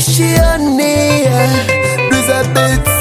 Shani, do the beats.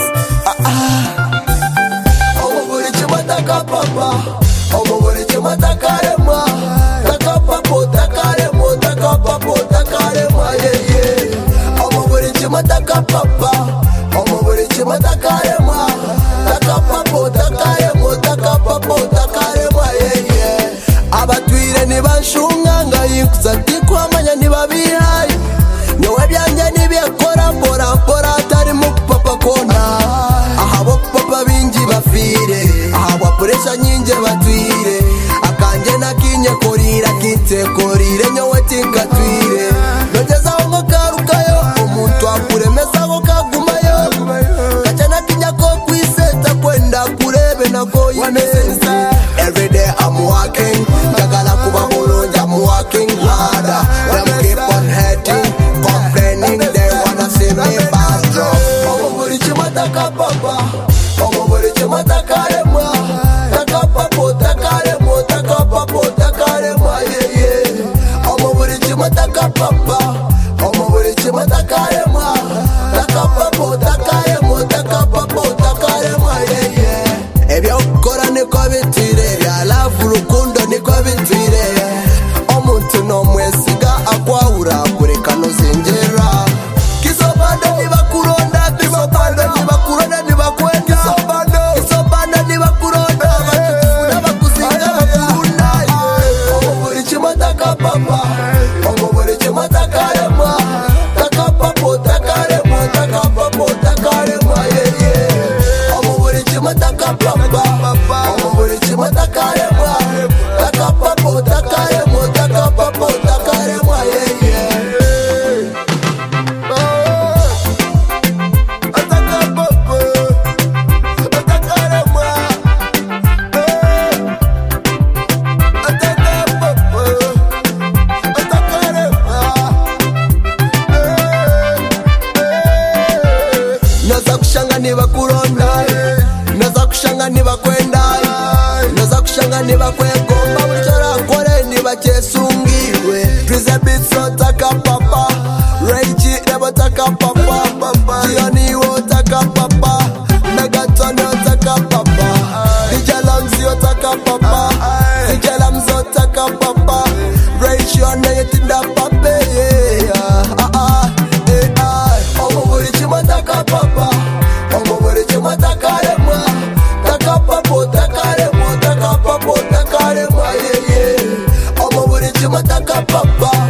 Oh, what did you want to papa? Oh, what did you want to carema? Takapapo, takaremo, takapapo, takarema, yeah. Oh, what did you want to papa? Oh, what did you want to carema? Takapapo, takaremo, takapapo, takarema, yeah. Abatwire ni bashunganga yikuza kwa manya ni babihai. Nyowe byanje nibyekora mbora atari mu papa kona. Ahabo papa bingi bafire, ahabo puresha nyinje batwire. Akanje nakinye korira kite korire nyowe tinkatwire. Nogeza ngo karukayo omuntu akuremeza ngo kagumayo. Kacha nakinya ko kwiseta kwenda kurebe nako yimeze. Every day I'm walking, ndagala kuba mulungi I'm working harder. Them keep on hating, complaining, they wanna see me bad drop. Omo buri chimataka papa, omo buri chimataka remwa. Takapapo, takaremo, takapapo, takarema, yeah, yeah. Omo buri chimataka papa, omo buri chimataka remwa. Takapapo, takaremo, takapapo, takarema, yeah, yeah. Ebyo ukora niko bitwire, byalavu urukundo niko bitwire. Omuntu nomwesiga akwahura kureka nozengera. Kisobanda nibakuronda, kisobanda nibakuronda nibakwenda. Kisobanda nibakuronda, bakufuna bakuzinga bakurunda. Omo buri chimataka papa, omo buri chimataka rema. Takapapo, takaremo, takapapo, takarema, yeah, yeah. Omo buri chimataka papa, omo buri chimataka rema. Takapapo, takaremo, takapapo, takarema, yeah, yeah. Naza kushanga nibakuronda, naza kushanga nibakwenda, naza kushanga nibakwegomba buchora kore nibakesungirwe. Twize bitso taka papa, Reiji nebo taka papa, Dioni wo taka papa, Megaton wo taka papa, DJ Lamzi wo taka papa, DJ Lamzo taka papa, Reiji one yetinda pape, yeah. Omo buri chimataka papa, omo buri chimataka rema. Takapapo, takaremo, takapapo, takarema, yeah, yeah. Omo buri chimataka papa.